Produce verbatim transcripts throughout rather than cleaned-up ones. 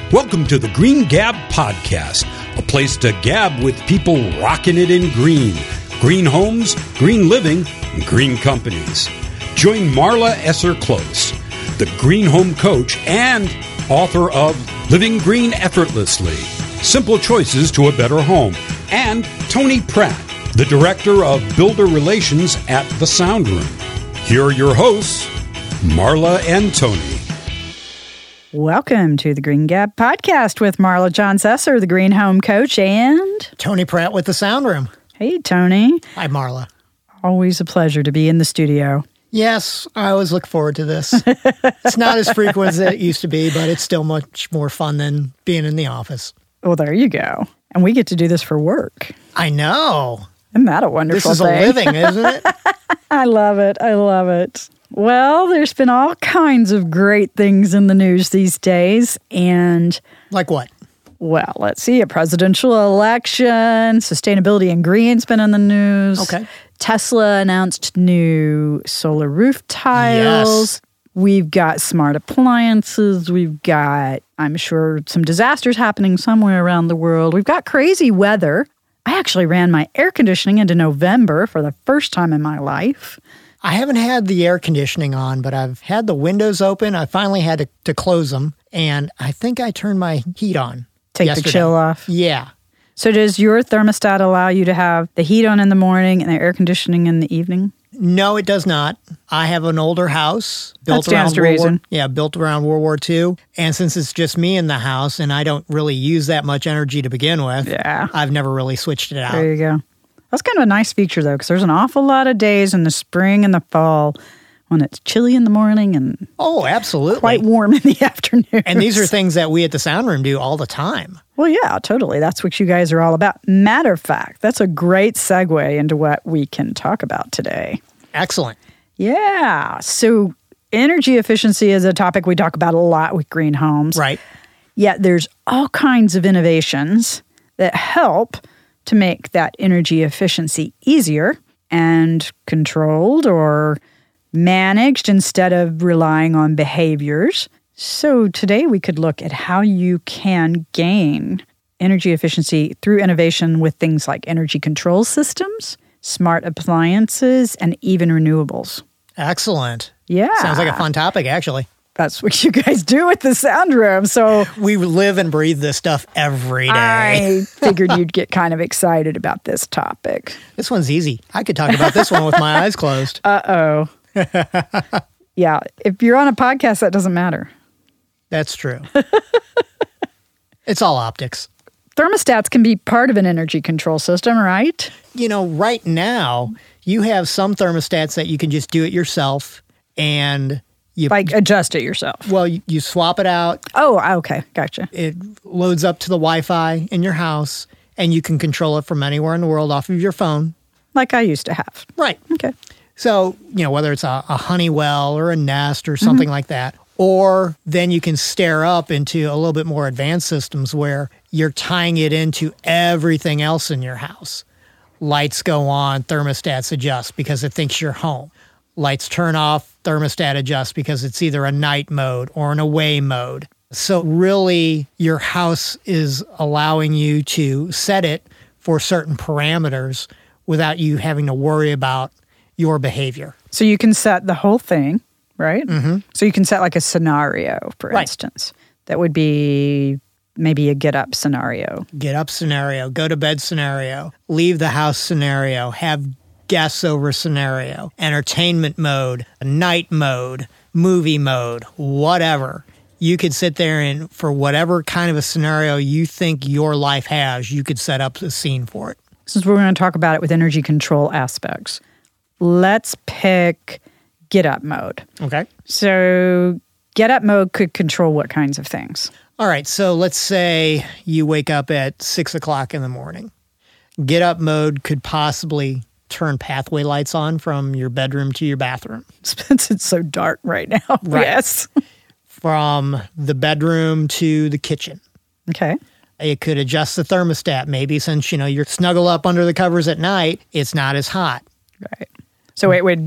Welcome to the Green Gab Podcast, a place to gab with people rocking it in green. Green homes, green living, and green companies. Join Marla Esser-Close, the green home coach and author of Living Green Effortlessly, Simple Choices to a Better Home, and Tony Pratt, the Director of Builder Relations at The Sound Room. Here are your hosts, Marla and Tony. Welcome to the Green Gab Podcast with Marla Johns Esser, the Green Home Coach, and Tony Pratt with The Sound Room. Hey, Tony. Hi, Marla. Always a pleasure to be in the studio. Yes, I always look forward to this. It's not as frequent as it used to be, but it's still much more fun than being in the office. Well, there you go. And we get to do this for work. I know. Isn't that a wonderful this is thing? a living, isn't it? I love it. I love it. Well, there's been all kinds of great things in the news these days. And like what? Well, let's see. A presidential election, sustainability and green's been in the news. Okay. Tesla announced new solar roof tiles. Yes. We've got smart appliances. We've got, I'm sure, some disasters happening somewhere around the world. We've got crazy weather. I actually ran my air conditioning into November for the first time in my life. I haven't had the air conditioning on, but I've had the windows open. I finally had to, to close them, and I think I turned my heat on. Take yesterday. the chill off. Yeah. So does your thermostat allow you to have the heat on in the morning and the air conditioning in the evening? No, it does not. I have an older house built That stands around to World reason. War, yeah, built around World War Two. And since it's just me in the house and I don't really use that much energy to begin with, Yeah. I've never really switched it out. There you go. That's kind of a nice feature, though, because there's an awful lot of days in the spring and the fall when it's chilly in the morning and Oh, absolutely. quite warm in the afternoon. And these are things that we at the Sound Room do all the time. Well, yeah, totally. That's what you guys are all about. Matter of fact, that's a great segue into what we can talk about today. Excellent. Yeah. So energy efficiency is a topic we talk about a lot with green homes. Right. Yet there's all kinds of innovations that help to make that energy efficiency easier and controlled or managed instead of relying on behaviors. So today we could look at how you can gain energy efficiency through innovation with things like energy control systems, smart appliances, and even renewables. Excellent. Yeah. Sounds like a fun topic, actually. That's what you guys do at the Sound Room. So We live and breathe this stuff every day. I figured you'd get kind of excited about this topic. This one's easy. I could talk about this one with my eyes closed. Uh-oh. Yeah, if you're on a podcast, that doesn't matter. That's true. It's all optics. Thermostats can be part of an energy control system, right? You know, right now, you have some thermostats that you can just do it yourself, and you Like adjust it yourself. well, you, you swap it out. Oh, okay. Gotcha. It loads up to the Wi-Fi in your house, and you can control it from anywhere in the world off of your phone. Like I used to have. Right. Okay. So, you know, whether it's a, a Honeywell or a Nest or something Mm-hmm. like that, or then you can stair up into a little bit more advanced systems where you're tying it into everything else in your house. Lights go on, thermostats adjust because it thinks you're home. Lights turn off, thermostat adjusts because it's either a night mode or an away mode. So really, your house is allowing you to set it for certain parameters without you having to worry about your behavior. So you can set the whole thing, right? Mm-hmm. So you can set like a scenario, for Right. instance. That would be maybe a get up scenario. Get up scenario, go to bed scenario, leave the house scenario, have guests over scenario, entertainment mode, night mode, movie mode, whatever. You could sit there and for whatever kind of a scenario you think your life has, you could set up a scene for it. Since we're going to talk about it with energy control aspects, let's pick get up mode. Okay. So get up mode could control what kinds of things? All right. So let's say you wake up at six o'clock in the morning. Get up mode could possibly turn pathway lights on from your bedroom to your bathroom. Since it's so dark right now. Right. Yes. From the bedroom to the kitchen. Okay. It could adjust the thermostat. Maybe since, you know, you're snuggle up under the covers at night, it's not as hot. Right. So it would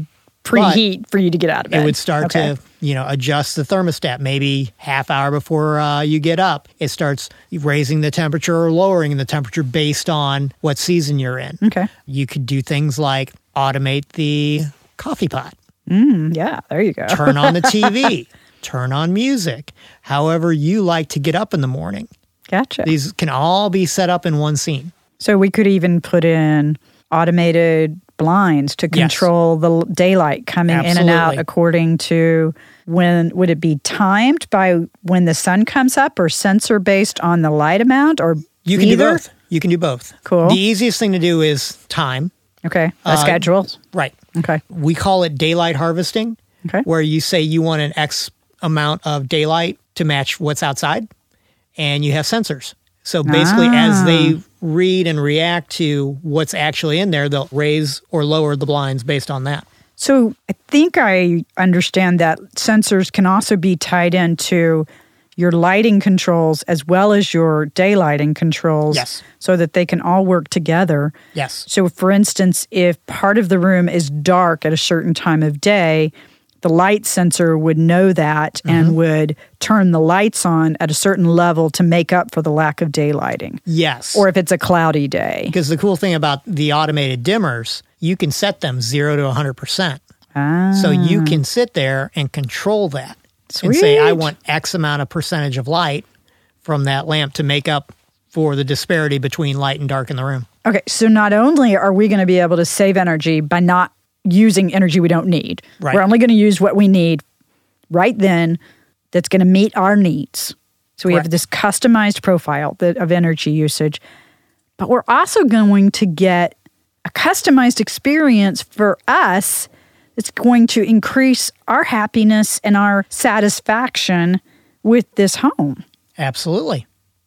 preheat for you to get out of bed. It would start okay. to, you know, adjust the thermostat maybe half hour before uh, you get up. It starts raising the temperature or lowering the temperature based on what season you're in. Okay. You could do things like automate the coffee pot. Mm, yeah, there you go. Turn on the T V. Turn on music. However you like to get up in the morning. Gotcha. These can all be set up in one scene. So we could even put in automated blinds to control yes. the daylight coming Absolutely. in and out according to when, would it be timed by when the sun comes up or sensor based on the light amount or You can either? do both. You can do both. Cool. The easiest thing to do is time. Okay. A Uh, schedule. Right. Okay. We call it daylight harvesting, Okay. where you say you want an X amount of daylight to match what's outside, and you have sensors. So basically, Ah. as they read and react to what's actually in there, they'll raise or lower the blinds based on that. So I think I understand that sensors can also be tied into your lighting controls as well as your daylighting controls Yes. so that they can all work together. Yes. So for instance, if part of the room is dark at a certain time of day, the light sensor would know that mm-hmm. and would turn the lights on at a certain level to make up for the lack of daylighting. Yes. Or if it's a cloudy day. Because the cool thing about the automated dimmers, you can set them zero to one hundred percent. Ah. So you can sit there and control that. Sweet. And say, I want X amount of percentage of light from that lamp to make up for the disparity between light and dark in the room. Okay, so not only are we going to be able to save energy by not using energy we don't need, right. we're only going to use what we need right then that's going to meet our needs. So we Correct. have this customized profile that, of energy usage, but we're also going to get a customized experience for us that's going to increase our happiness and our satisfaction with this home. Absolutely.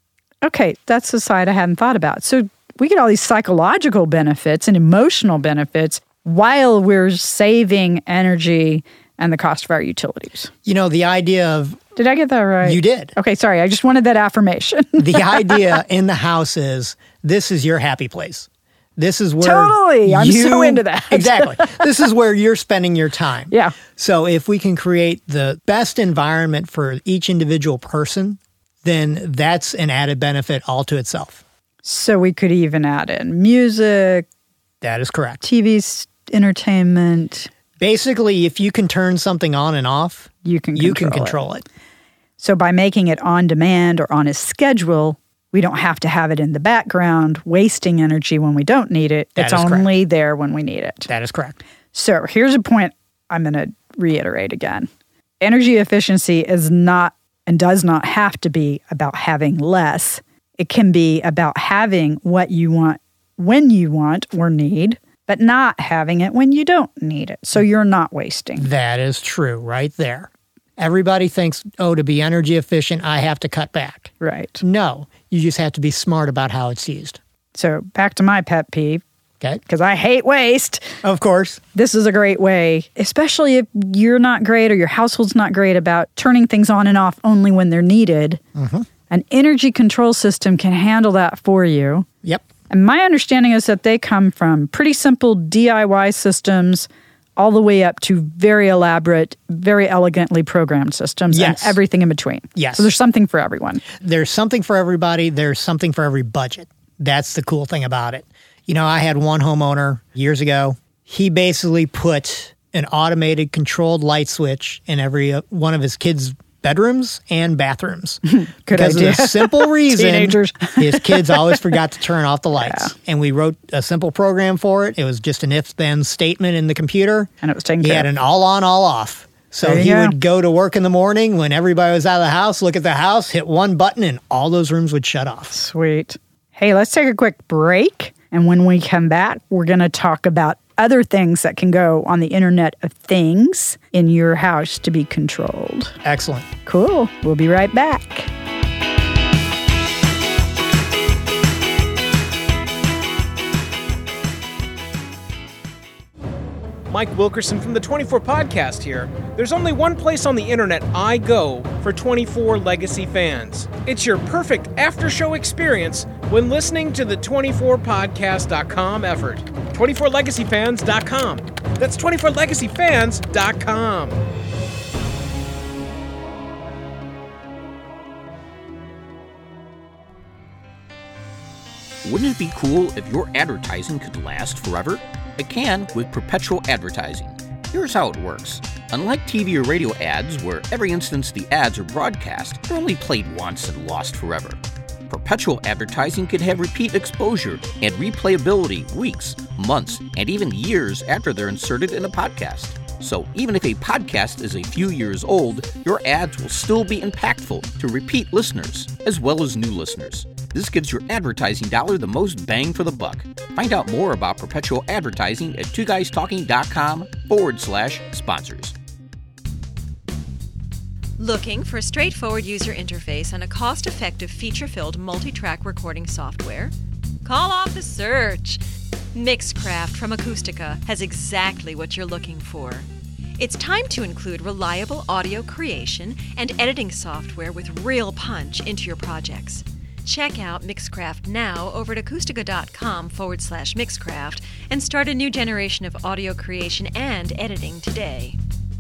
Okay, that's the side I hadn't thought about. So we get all these psychological benefits and emotional benefits while we're saving energy and the cost of our utilities. You know, the idea of... Did I get that right? You did. Okay, sorry. I just wanted that affirmation. The idea in the house is this is your happy place. This is where Totally. I'm you, so into that. Exactly. This is where you're spending your time. Yeah. So if we can create the best environment for each individual person, then that's an added benefit all to itself. So we could even add in music. That is correct. T V entertainment. Basically, if you can turn something on and off, you can you control can control it. it. So by making it on demand or on a schedule, we don't have to have it in the background, wasting energy when we don't need it. That it's is only correct. there when we need it. That is correct. So here's a point I'm going to reiterate again. Energy efficiency is not and does not have to be about having less. It can be about having what you want when you want or need, but not having it when you don't need it. So you're not wasting. That is true right there. Everybody thinks, oh, to be energy efficient, I have to cut back. Right. No, you just have to be smart about how it's used. So back to my pet peeve. Okay. Because I hate waste. Of course. This is a great way, especially if you're not great or your household's not great about turning things on and off only when they're needed. Mm-hmm. An energy control system can handle that for you. Yep. And my understanding is that they come from pretty simple D I Y systems all the way up to very elaborate, very elegantly programmed systems Yes. and everything in between. Yes. So there's something for everyone. There's something for everybody. There's something for every budget. That's the cool thing about it. You know, I had one homeowner years ago. He basically put an automated controlled light switch in every uh, one of his kids' bedrooms and bathrooms. Good because idea. of the simple reason Teenagers. his kids always forgot to turn off the lights. Yeah. And we wrote a simple program for it. It was just an if-then statement in the computer. And it was taken He care had of. an all-on, all-off. So There you he go. would go to work in the morning when everybody was out of the house, look at the house, hit one button, and all those rooms would shut off. Sweet. Hey, let's take a quick break. And when we come back, we're going to talk about other things that can go on the Internet of Things in your house to be controlled. Excellent. Cool. We'll be right back. Mike Wilkerson from the twenty-four Podcast here. There's only one place on the internet I go for twenty-four Legacy fans. It's your perfect after-show experience when listening to the twenty-four podcast dot com effort. twenty-four legacy fans dot com. That's twenty-four legacy fans dot com. Wouldn't it be cool if your advertising could last forever? It can with perpetual advertising. Here's how it works. Unlike T V or radio ads, where every instance the ads are broadcast, they're only played once and lost forever. Perpetual advertising can have repeat exposure and replayability weeks, months, and even years after they're inserted in a podcast. So even if a podcast is a few years old, your ads will still be impactful to repeat listeners, as well as new listeners. This gives your advertising dollar the most bang for the buck. Find out more about perpetual advertising at two guys talking dot com forward slash sponsors. Looking for a straightforward user interface and a cost-effective, feature-filled multi-track recording software? Call off the search. Mixcraft from Acoustica has exactly what you're looking for. It's time to include reliable audio creation and editing software with real punch into your projects. Check out Mixcraft now over at acoustica dot com forward slash Mixcraft and start a new generation of audio creation and editing today.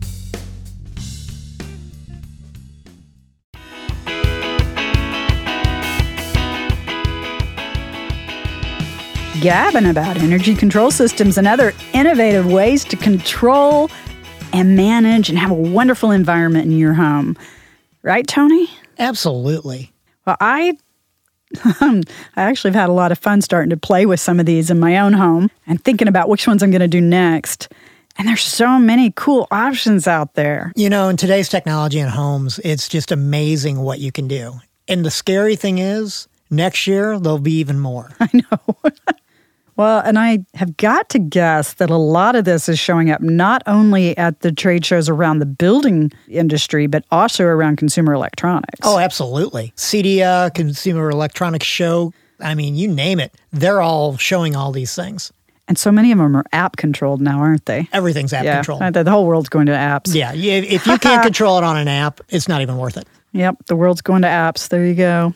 Gabbing about energy control systems and other innovative ways to control and manage and have a wonderful environment in your home. Right, Tony? Absolutely. Well, I I actually have had a lot of fun starting to play with some of these in my own home and thinking about which ones I'm going to do next. And there's so many cool options out there. You know, in today's technology in homes, it's just amazing what you can do. And the scary thing is, next year, there'll be even more. I know. Well, and I have got to guess that a lot of this is showing up not only at the trade shows around the building industry, but also around consumer electronics. Oh, absolutely. C D A, Consumer Electronics Show, I mean, you name it. They're all showing all these things. And so many of them are app-controlled now, aren't they? Everything's yeah, app-controlled. The whole world's going to apps. Yeah, if you can't control it on an app, it's not even worth it. Yep, the world's going to apps. There you go.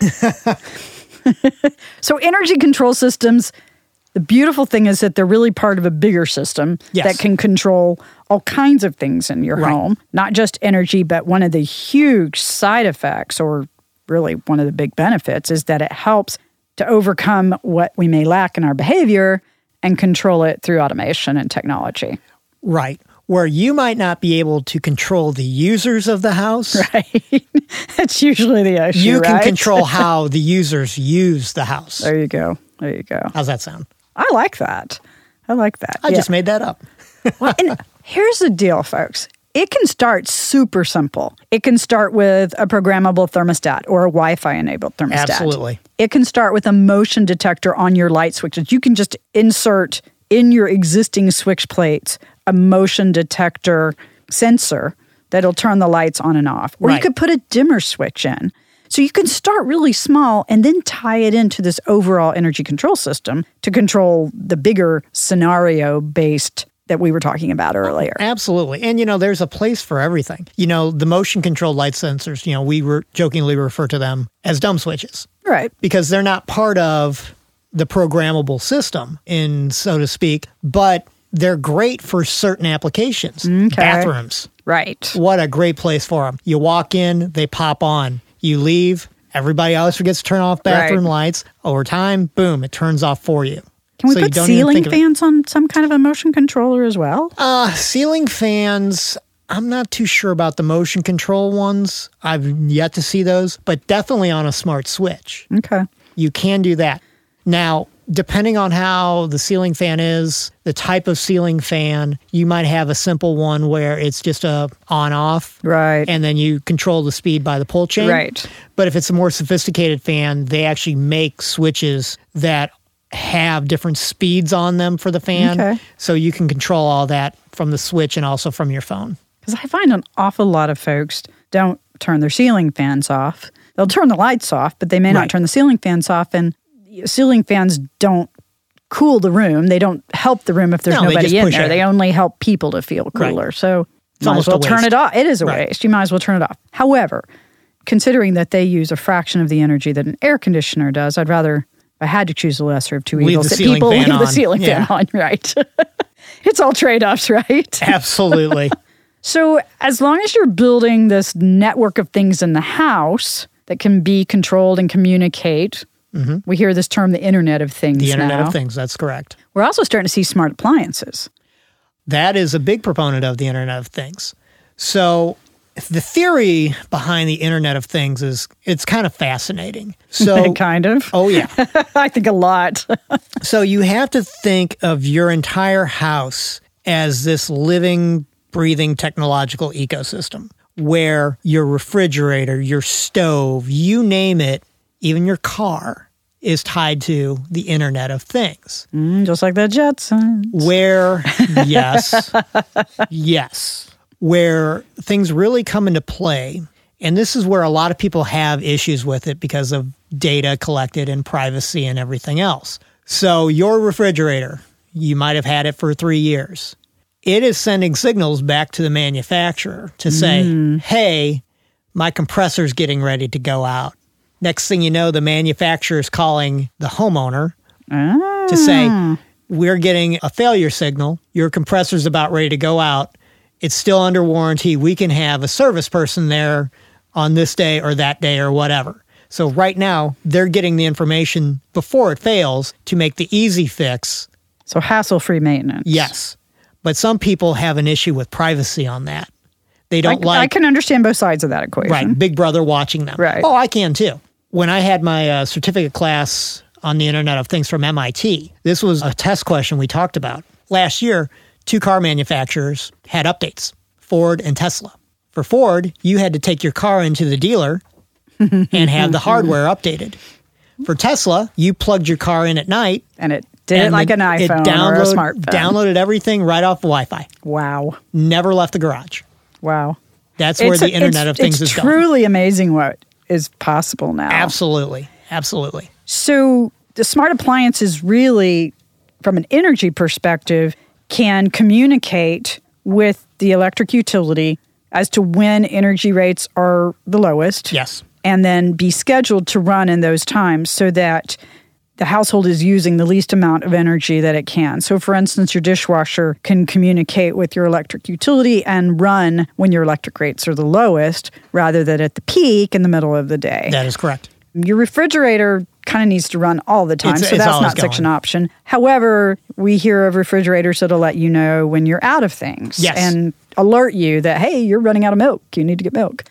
So energy control systems, the beautiful thing is that they're really part of a bigger system yes. that can control all kinds of things in your right. home. Not just energy, but one of the huge side effects, or really one of the big benefits, is that it helps to overcome what we may lack in our behavior and control it through automation and technology. Right. Where you might not be able to control the users of the house. Right. That's usually the issue, You can right? control how the users use the house. There you go. There you go. How's that sound? I like that. I like that. I yeah. just made that up. Well, and here's the deal, folks. It can start super simple. It can start with a programmable thermostat or a Wi-Fi enabled thermostat. Absolutely. It can start with a motion detector on your light switches. You can just insert in your existing switch plates a motion detector sensor that'll turn the lights on and off. Or right. you could put a dimmer switch in. So you can start really small and then tie it into this overall energy control system to control the bigger scenario-based that we were talking about earlier. Absolutely. And, you know, there's a place for everything. You know, the motion-controlled light sensors, you know, we were jokingly refer to them as dumb switches. Right. Because they're not part of the programmable system, in so to speak, but they're great for certain applications. Okay. Bathrooms. Right. What a great place for them. You walk in, they pop on. You leave, everybody else forgets to turn off bathroom right. lights. Over time, boom, it turns off for you. Can we so put ceiling fans on some kind of a motion controller as well? Uh, ceiling fans, I'm not too sure about the motion control ones. I've yet to see those, but definitely on a smart switch. Okay. You can do that. Now, depending on how the ceiling fan is, the type of ceiling fan, you might have a simple one where it's just a on-off. Right. And then you control the speed by the pull chain. Right. But if it's a more sophisticated fan, they actually make switches that have different speeds on them for the fan. Okay. So you can control all that from the switch and also from your phone. Because I find an awful lot of folks don't turn their ceiling fans off. They'll turn the lights off, but they may Right. not turn the ceiling fans off. And ceiling fans don't cool the room. They don't help the room if there's No, they nobody just in push there. air. They only help people to feel cooler. Right. So It's you might almost as well a turn waste. it off. It is a Right. waste. You might as well turn it off. However, considering that they use a fraction of the energy that an air conditioner does, I'd rather I had to choose the lesser of two Leave evils. the that ceiling people fan leave the on. ceiling Yeah. fan on, right? It's all trade-offs, right? Absolutely. So as long as you're building this network of things in the house that can be controlled and communicate, mm-hmm. we hear this term, the Internet of Things The Internet now. of Things, that's correct. We're also starting to see smart appliances. That is a big proponent of the Internet of Things. So the theory behind the Internet of Things is it's kind of fascinating. So kind of. Oh, yeah. I think a lot. So you have to think of your entire house as this living, breathing technological ecosystem where your refrigerator, your stove, you name it, even your car is tied to the Internet of Things. Mm, just like the Jetsons. Where, yes, yes, where things really come into play. And this is where a lot of people have issues with it because of data collected and privacy and everything else. So your refrigerator, you might have had it for three years. It is sending signals back to the manufacturer to say, mm. hey, my compressor's getting ready to go out. Next thing you know, the manufacturer is calling the homeowner ah. to say, we're getting a failure signal. Your compressor's about ready to go out. It's still under warranty. We can have a service person there on this day or that day or whatever. So right now, they're getting the information before it fails to make the easy fix. So hassle-free maintenance. Yes. But some people have an issue with privacy on that. They don't I, like... I can understand both sides of that equation. Right. Big Brother watching them. Right. Oh, I can too. When I had my uh, certificate class on the Internet of Things from M I T, this was a test question we talked about. Last year, two car manufacturers had updates, Ford and Tesla. For Ford, you had to take your car into the dealer and have the hardware updated. For Tesla, you plugged your car in at night. And it did and it like the, an iPhone it download, or a smartphone. Downloaded everything right off the Wi-Fi. Wow. Never left the garage. Wow. That's where it's the a, Internet of Things it's is going. It's truly amazing what is possible now. Absolutely. Absolutely. So the smart appliances really, from an energy perspective, can communicate with the electric utility as to when energy rates are the lowest. Yes. And then be scheduled to run in those times so that the household is using the least amount of energy that it can. So, for instance, your dishwasher can communicate with your electric utility and run when your electric rates are the lowest rather than at the peak in the middle of the day. That is correct. Your refrigerator kind of needs to run all the time, it's, so it's that's not going. such an option. However, we hear of refrigerators that'll let you know when you're out of things yes. and alert you that, hey, you're running out of milk. You need to get milk.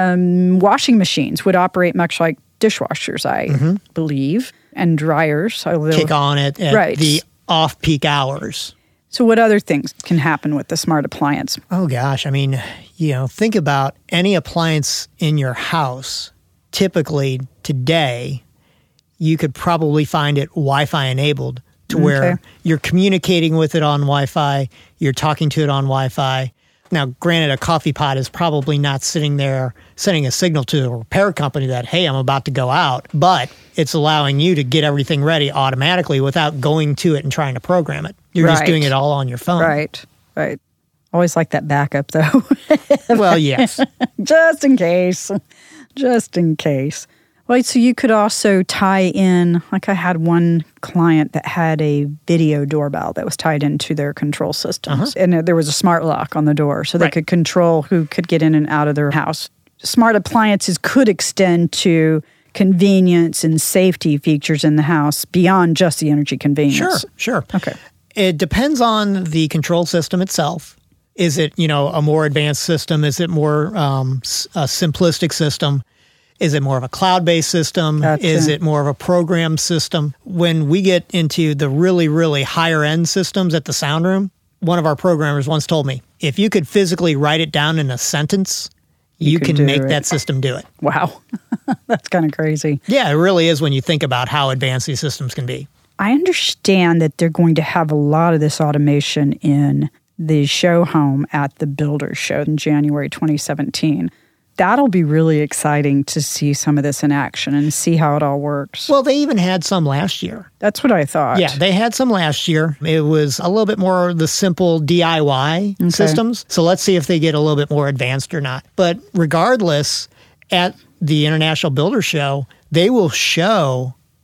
Um, washing machines would operate much like dishwashers, I mm-hmm. believe, and dryers. Kick on it at right. the off-peak hours. So what other things can happen with the smart appliance? Oh, gosh. I mean, you know, think about any appliance in your house. Typically, today, you could probably find it Wi-Fi enabled to okay. where you're communicating with it on Wi-Fi, you're talking to it on Wi-Fi. Now, granted, a coffee pot is probably not sitting there sending a signal to the repair company that, hey, I'm about to go out, but it's allowing you to get everything ready automatically without going to it and trying to program it. You're right. just doing it all on your phone. Right, right. Always like that backup, though. Well, yes. Just in case. Just in case. Right, so you could also tie in, like I had one client that had a video doorbell that was tied into their control systems. Uh-huh. And there was a smart lock on the door, so they right. could control who could get in and out of their house. Smart appliances could extend to convenience and safety features in the house beyond just the energy convenience. Sure, sure. Okay. It depends on the control system itself. Is it, you know, a more advanced system? Is it more um, a simplistic system? Is it more of a cloud-based system? That's Is it. it more of a program system? When we get into the really, really higher-end systems at the sound room, one of our programmers once told me, if you could physically write it down in a sentence, you, you can make it. that system do it. Wow. That's kind of crazy. Yeah, it really is when you think about how advanced these systems can be. I understand that they're going to have a lot of this automation in the show home at the Builders Show in January twenty seventeen. That'll be really exciting to see some of this in action and see how it all works. Well, they even had some last year. That's what I thought. Yeah, they had some last year. It was a little bit more the simple D I Y okay. systems. So let's see if they get a little bit more advanced or not. But regardless, at the International Builder Show, they will show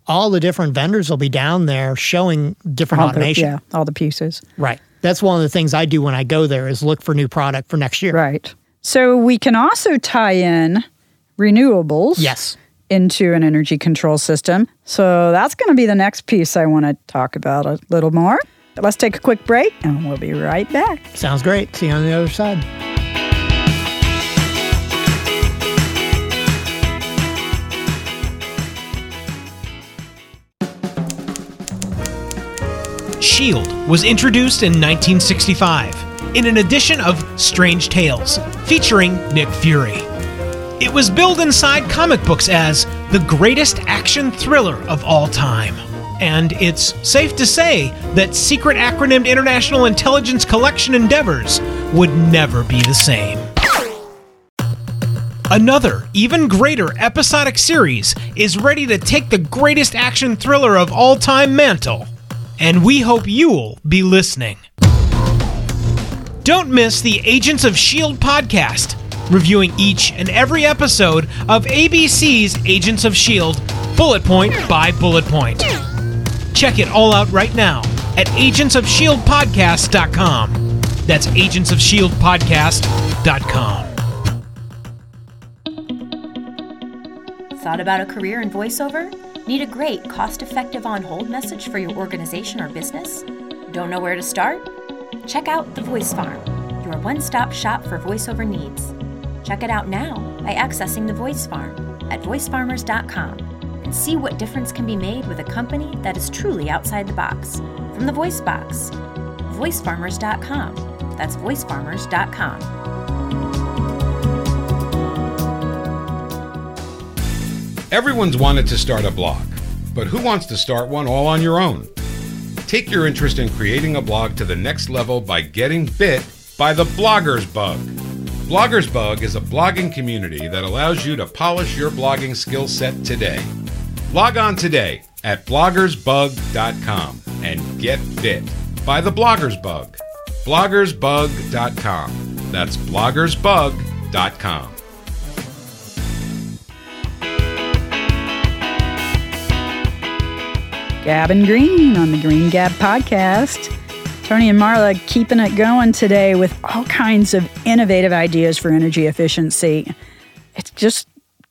all the different vendors will be down there showing different All the- automation. yeah, all the pieces. Right. That's one of the things I do when I go there is look for new product for next year. Right. So we can also tie in renewables Yes. into an energy control system. So that's going to be the next piece I want to talk about a little more. But let's take a quick break and we'll be right back. Sounds great. See you on the other side. SHIELD was introduced in nineteen sixty-five in an edition of Strange Tales, featuring Nick Fury. It was billed inside comic books as the greatest action thriller of all time. And it's safe to say that secret acronymed International Intelligence Collection endeavors would never be the same. Another, even greater episodic series is ready to take the greatest action thriller of all time mantle. And we hope you'll be listening. Don't miss the Agents of SHIELD podcast, reviewing each and every episode of A B C's Agents of SHIELD, bullet point by bullet point. Check it all out right now at agents of shield podcast dot com. That's agents of shield podcast dot com. Thought about a career in voiceover? Need a great, cost-effective on-hold message for your organization or business? Don't know where to start? Check out The Voice Farm, your one-stop shop for voiceover needs. Check it out now by accessing The Voice Farm at voice farmers dot com and see what difference can be made with a company that is truly outside the box. From the Voice Box, voice farmers dot com. That's voice farmers dot com. Everyone's wanted to start a blog, but who wants to start one all on your own? Take your interest in creating a blog to the next level by getting bit by the Bloggers Bug. Bloggers Bug is a blogging community that allows you to polish your blogging skill set today. Log on today at bloggers bug dot com and get bit by the Bloggers Bug. bloggers bug dot com. That's bloggers bug dot com. Gab and Green on the Green Gab podcast. Tony and Marla keeping it going today with all kinds of innovative ideas for energy efficiency. It's just,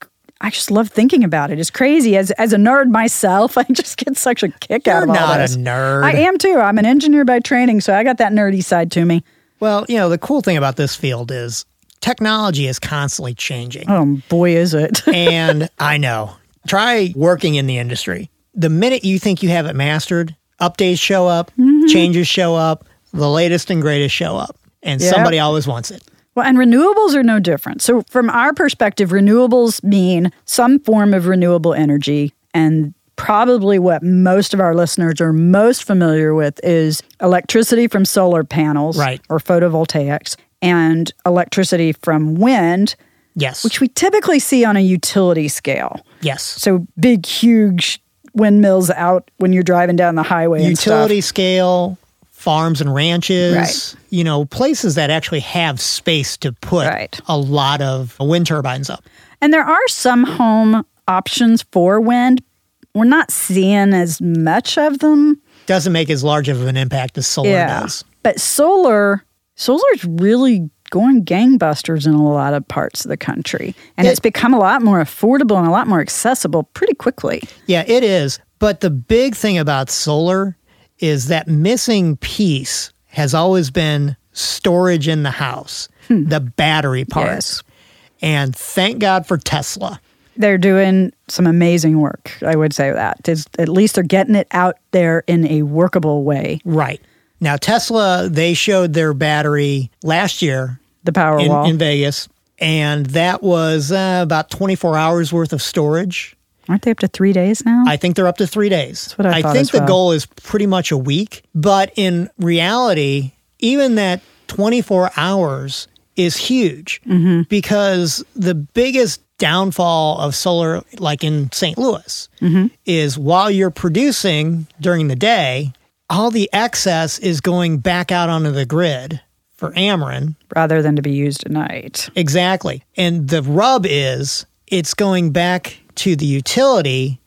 I just love thinking about it. It's crazy. As as a nerd myself, I just get such a kick You're out of all not this. a nerd. I am too. I'm an engineer by training, so I got that nerdy side to me. Well, you know, the cool thing about this field is technology is constantly changing. Oh, boy, is it. And I know. Try working in the industry. The minute you think you have it mastered, updates show up, mm-hmm. changes show up, the latest and greatest show up, and yep. somebody always wants it. Well, and renewables are no different. So from our perspective, renewables mean some form of renewable energy, and probably what most of our listeners are most familiar with is electricity from solar panels right. or photovoltaics, and electricity from wind, yes, which we typically see on a utility scale. Yes. So big, huge windmills out when you're driving down the highway and stuff. Utility scale, farms and ranches, right. you know, places that actually have space to put right. a lot of wind turbines up. And there are some home options for wind. We're not seeing as much of them. Doesn't make as large of an impact as solar yeah. does. But solar, solar's really going gangbusters in a lot of parts of the country. And it, it's become a lot more affordable and a lot more accessible pretty quickly. Yeah, it is. But the big thing about solar is that missing piece has always been storage in the house, hmm. the battery part. Yes. And thank God for Tesla. They're doing some amazing work, I would say that. It's, at least they're getting it out there in a workable way. Right. Now, Tesla, they showed their battery last year. The Powerwall. In, in Vegas. And that was uh, about twenty-four hours worth of storage. Aren't they up to three days now? I think they're up to three days. That's what I, I thought think as well. the goal is pretty much a week. But in reality, even that twenty-four hours is huge mm-hmm. because the biggest downfall of solar, like in Saint Louis, mm-hmm. is while you're producing during the day, all the excess is going back out onto the grid for Ameren. Rather than to be used at night. Exactly. And the rub is it's going back to the utility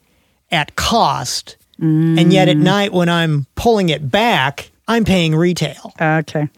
at cost. Mm. And yet at night when I'm pulling it back, I'm paying retail. Okay.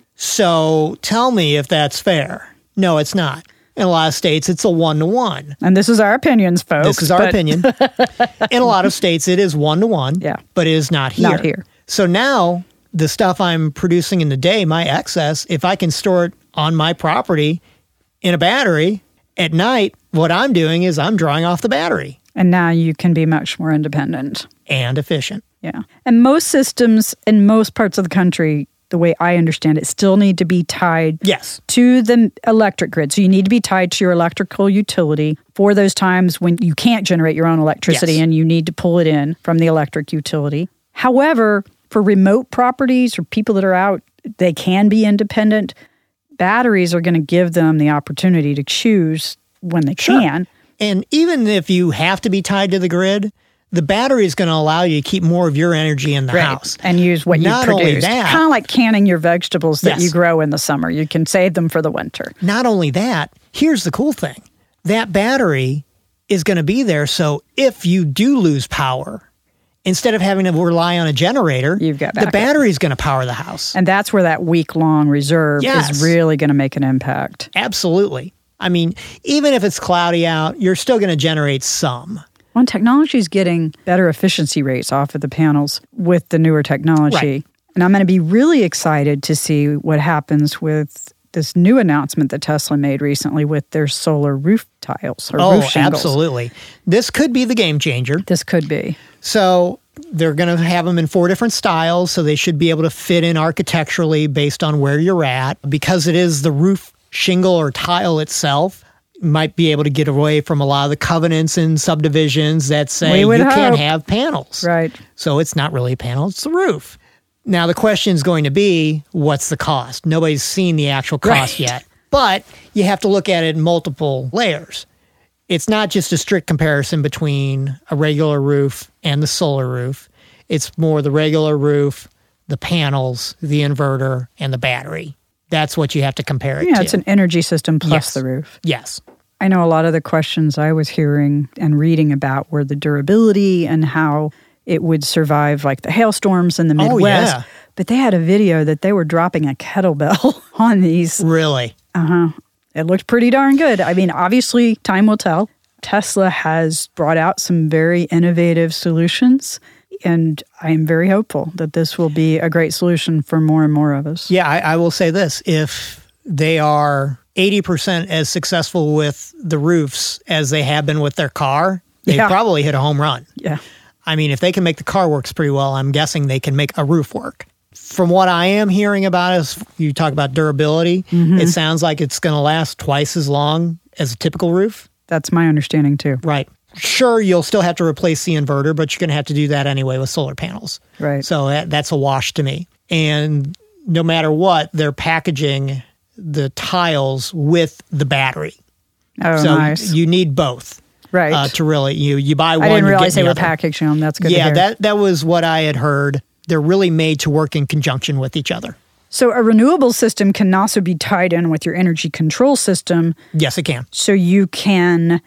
So tell me if that's fair. No, it's not. In a lot of states, it's a one-to-one. And this is our opinions, folks. This is our but... opinion. In a lot of states, it is one-to-one, yeah. but it is not here. Not here. So now the stuff I'm producing in the day, my excess, if I can store it on my property in a battery, at night, what I'm doing is I'm drawing off the battery. And now you can be much more independent. And efficient. Yeah. And most systems in most parts of the country, the way I understand it, still need to be tied yes. to the electric grid. So you need to be tied to your electrical utility for those times when you can't generate your own electricity yes. and you need to pull it in from the electric utility. However, for remote properties or people that are out, they can be independent. Batteries are going to give them the opportunity to choose when they sure. can. And even if you have to be tied to the grid, the battery is going to allow you to keep more of your energy in the right. house. And use what Not you produce. Only that, kind of like canning your vegetables that yes. you grow in the summer. You can save them for the winter. Not only that, here's the cool thing. That battery is going to be there, so if you do lose power, instead of having to rely on a generator, You've got the battery is going to power the house. And that's where that week-long reserve yes. is really going to make an impact. Absolutely. I mean, even if it's cloudy out, you're still going to generate some. Well, technology is getting better efficiency rates off of the panels with the newer technology. Right. And I'm going to be really excited to see what happens with this new announcement that Tesla made recently with their solar roof tiles or oh, roof shingles. Absolutely. This could be the game changer. This could be. So they're going to have them in four different styles, so they should be able to fit in architecturally based on where you're at. Because it is the roof shingle or tile itself, might be able to get away from a lot of the covenants and subdivisions that say you hope. can't have panels. Right. So it's not really a panel, it's the roof. Now the question is going to be, what's the cost? Nobody's seen the actual cost right. yet. But you have to look at it in multiple layers. It's not just a strict comparison between a regular roof and the solar roof. It's more the regular roof, the panels, the inverter, and the battery. That's what you have to compare it yeah, to. Yeah, it's an energy system plus yes. the roof. Yes. I know a lot of the questions I was hearing and reading about were the durability and how it would survive like the hailstorms in the Midwest. Oh, yeah. But they had a video that they were dropping a kettlebell on these. Really? Uh-huh. It looked pretty darn good. I mean, obviously, time will tell. Tesla has brought out some very innovative solutions, and I am very hopeful that this will be a great solution for more and more of us. Yeah, I, I will say this. If they are eighty percent as successful with the roofs as they have been with their car, they yeah. probably hit a home run. Yeah. I mean, if they can make the car work pretty well, I'm guessing they can make a roof work. From what I am hearing about is you talk about durability, mm-hmm. it sounds like it's going to last twice as long as a typical roof. That's my understanding too. Right. Sure, you'll still have to replace the inverter, but you're going to have to do that anyway with solar panels. Right. So that, that's a wash to me. And no matter what, they're packaging the tiles with the battery. Oh, so nice. You need both. Right. Uh, to really, you you buy one, I didn't you realize get they the were other. packaging them. That's good Yeah, to hear. that that was what I had heard. They're really made to work in conjunction with each other. So a renewable system can also be tied in with your energy control system. Yes, it can. So you can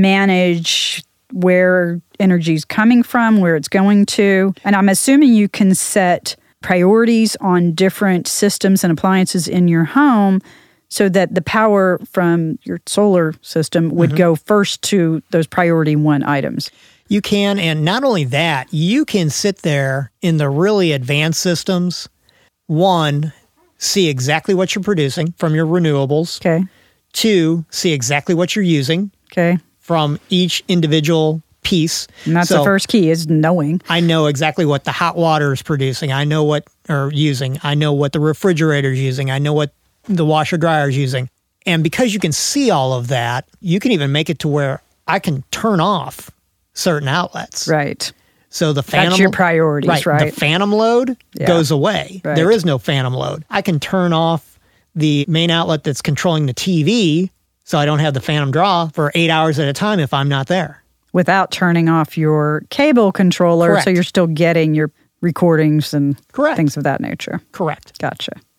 manage where energy is coming from, where it's going to. And I'm assuming you can set priorities on different systems and appliances in your home so that the power from your solar system would mm-hmm. go first to those priority one items. You can, and not only that, you can sit there in the really advanced systems, one, see exactly what you're producing from your renewables. Okay. Two, see exactly what you're using. Okay. From each individual piece. And that's so the first key is knowing. I know exactly what the hot water is producing. I know what, or using. I know what the refrigerator is using. I know what the washer dryer is using. And because you can see all of that, you can even make it to where I can turn off certain outlets. Right. So the phantom... That's your priorities, right? right? The phantom load yeah. goes away. Right. There is no phantom load. I can turn off the main outlet that's controlling the T V so I don't have the phantom draw for eight hours at a time if I'm not there. Without turning off your cable controller, Correct. So you're still getting your recordings and Correct. things of that nature. Correct. Gotcha.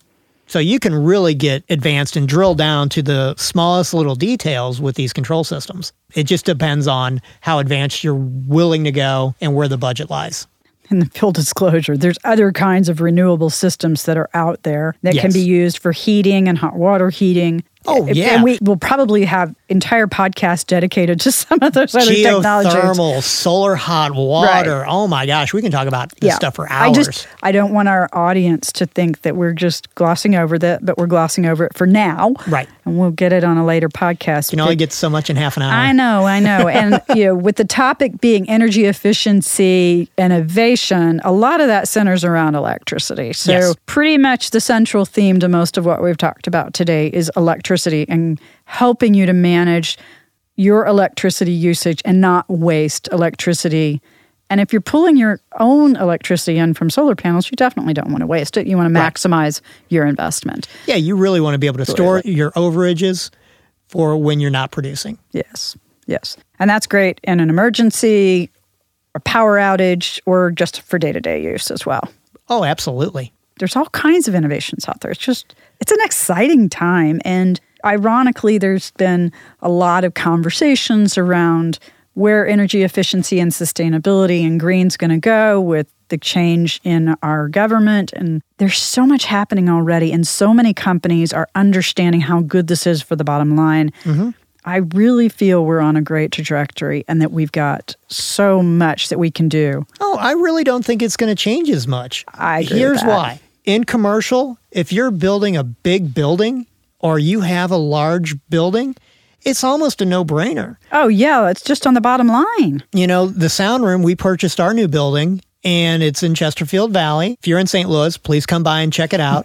So you can really get advanced and drill down to the smallest little details with these control systems. It just depends on how advanced you're willing to go and where the budget lies. In the full disclosure, there's other kinds of renewable systems that are out there that Yes. can be used for heating and hot water heating. Oh, yeah. And we will probably have entire podcasts dedicated to some of those other technologies. Geothermal, solar hot water. Right. Oh my gosh, we can talk about this yeah. stuff for hours. I just I don't want our audience to think that we're just glossing over that, but we're glossing over it for now. Right. And we'll get it on a later podcast. You can only get so much in half an hour. I know, I know. And you know, with the topic being energy efficiency, innovation, a lot of that centers around electricity. So Yes. pretty much the central theme to most of what we've talked about today is electricity and helping you to manage your electricity usage and not waste electricity. And if you're pulling your own electricity in from solar panels, you definitely don't want to waste it. You want to maximize right. your investment. Yeah, you really want to be able to store your overages for when you're not producing. Yes, yes. And that's great in an emergency, a power outage, or just for day-to-day use as well. Oh, absolutely. There's all kinds of innovations out there. It's just, it's an exciting time. And ironically, there's been a lot of conversations around where energy efficiency and sustainability and green's going to go with the change in our government. And there's so much happening already, and so many companies are understanding how good this is for the bottom line. Mm-hmm. I really feel we're on a great trajectory and that we've got so much that we can do. Oh, I really don't think it's going to change as much. I agree Here's with that. why. In commercial, if you're building a big building or you have a large building, it's almost a no-brainer. Oh, yeah, it's just on the bottom line. You know, the sound room, we purchased our new building, and it's in Chesterfield Valley. If you're in Saint Louis, please come by and check it out.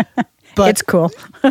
But it's cool.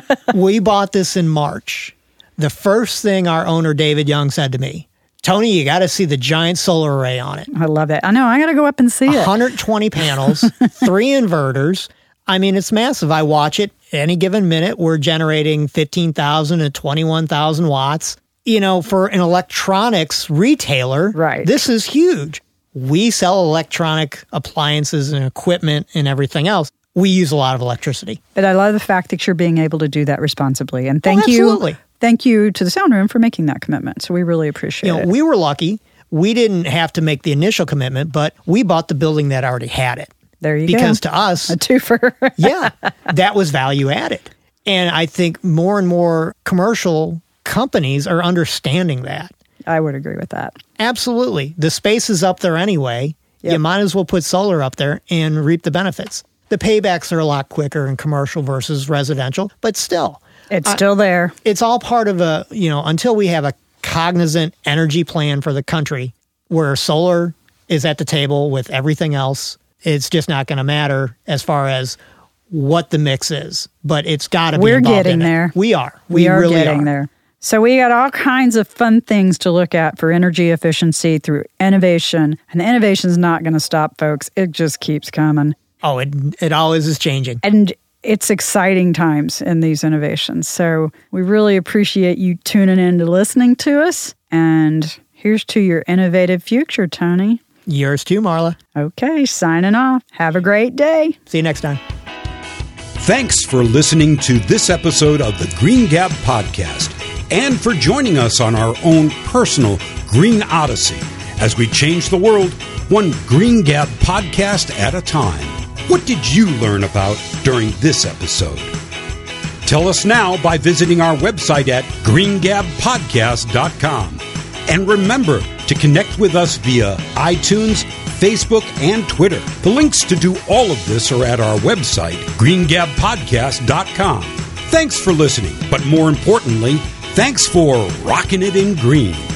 we bought this in March. The first thing our owner, David Young, said to me, Tony, you got to see the giant solar array on it. I love it. I know. I got to go up and see it. one hundred twenty panels, three inverters. I mean, it's massive. I watch it any given minute. We're generating fifteen thousand to twenty-one thousand watts. You know, for an electronics retailer, right. this is huge. We sell electronic appliances and equipment and everything else. We use a lot of electricity. But I love the fact that you're being able to do that responsibly. And thank oh, absolutely. you. Thank you to the sound room for making that commitment. So we really appreciate you know, it. We were lucky. We didn't have to make the initial commitment, but we bought the building that already had it. There you because go. Because to us, a twofer. yeah, that was value added. And I think more and more commercial companies are understanding that. I would agree with that. Absolutely. The space is up there anyway. Yep. You might as well put solar up there and reap the benefits. The paybacks are a lot quicker in commercial versus residential, but still. It's uh, still there. It's all part of a, you know, until we have a cognizant energy plan for the country where solar is at the table with everything else, it's just not going to matter as far as what the mix is. But it's got to be We're involved getting in it. there. We are. We, we are really getting are. there. So we got all kinds of fun things to look at for energy efficiency through innovation. And the innovation is not going to stop, folks. It just keeps coming. Oh, it it always is changing. And it's exciting times in these innovations. So we really appreciate you tuning in to listening to us. And here's to your innovative future, Tony. Yours too, Marla. Okay, signing off. Have a great day. See you next time. Thanks for listening to this episode of the Green Gab Podcast and for joining us on our own personal Green Odyssey as we change the world one Green Gab podcast at a time. What did you learn about during this episode? Tell us now by visiting our website at green gab podcast dot com. And remember to connect with us via iTunes, Facebook, and Twitter. The links to do all of this are at our website, green gab podcast dot com. Thanks for listening, but more importantly, thanks for rocking it in green.